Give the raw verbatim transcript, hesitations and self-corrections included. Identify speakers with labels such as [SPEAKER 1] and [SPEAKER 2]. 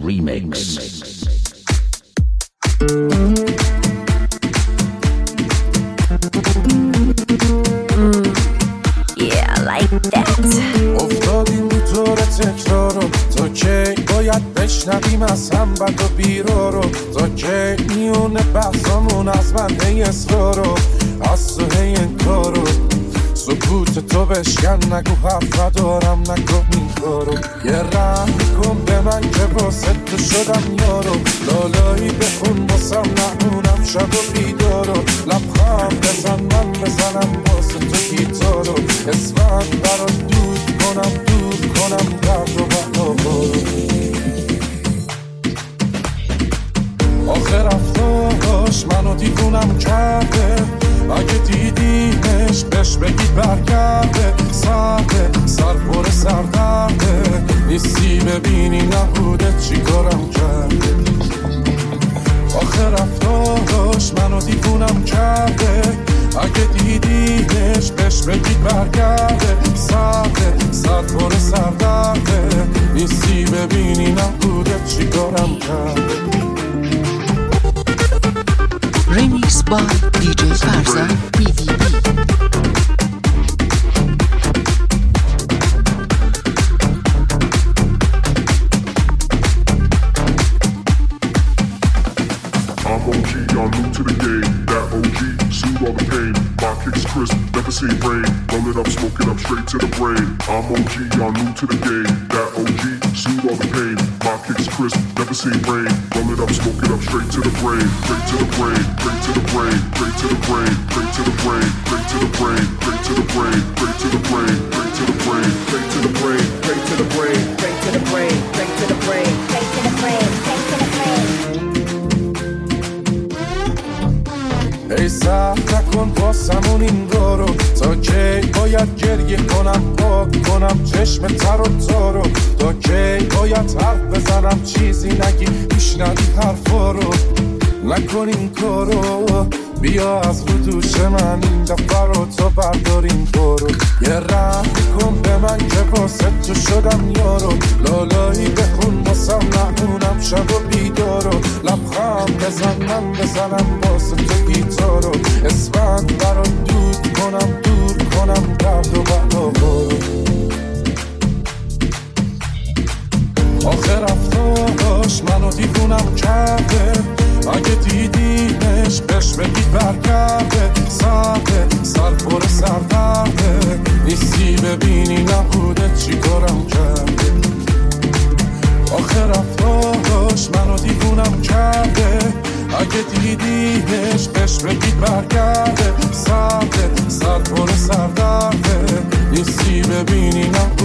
[SPEAKER 1] Remix.
[SPEAKER 2] Mm, yeah, like that.
[SPEAKER 3] افتادیم رو طور تکرار رو تا کی باید بشنویم از هم بد و بیرا رو تا کی میونه بحثامون از من هی اصرار رو از تو هی انکار رو سکوت تو بشکن نگو حرف ندارم نکن این کارو یه رحم کن به من که واسه تو شدم یارو لالایی بخون باسم نهونم شب و بیدارو لبخند بزن من بزنم واسه تو گیتارو اسمت برا دود کنم دور کنم درد و بلا آخر رفتاش منو دیوونم کرده اگه دیدیمش بهش بگید برگرده سرده سر پر سردرده نیستی ببینی نبوده چی کارم کرده آخر رفتاش منو دیوونم کرده اگه دیدیمش بهش بگید برگرده سرده سر پر سردرده نیستی ببینی نبوده چی کارم کرده
[SPEAKER 4] Remix by دی جی فرزاد بی وی بی.
[SPEAKER 5] I'm O G, y'all new to the game. That O G, soothe all the pain. My kicks crisp, never seen rain. Roll it up, smoke it up, straight to the brain. I'm O G, y'all new to the game. That O G, soothe all the pain. My kicks crisp, never seen rain. Roll it up, smoke it up, straight to the brain. Straight to the brain, straight to the brain, straight to the brain, straight to the brain, straight to the brain, straight to the brain, straight to the brain, straight to the brain, straight to the brain, straight to the brain, straight to the brain, straight to the brain, straight to the brain, straight to the brain.
[SPEAKER 3] ای سخت نکن واسمون این رو رو تا کی باید گریه کنم پاک کنم چشم تر و تارو تا کی باید حرف بزنم چیزی نگی میشنوی حرفا رو نکن این کارو بیا از رو دوش من این دفعه رو تا برداریم برو یه رحم کن به من که واسه تو شدم یارو لالایی بخون واسم نهونم شب و بیدارو لبخند بزن من بزنم واسه تو گیتارو اسمت برا دود کنم دور کنم درد و بلا برو آخر رفتاش منو دیوونم کرده اگه دیدیمش بهش بگید برگرده سرده سر پر سردرده نیستی ببینی نبوده چی کارم کرده آخر رفتاش منو دیوونم کرده اگه دیدیمش بهش بگید برگرده سرده سر پر سردرده نیستی ببینی نبوده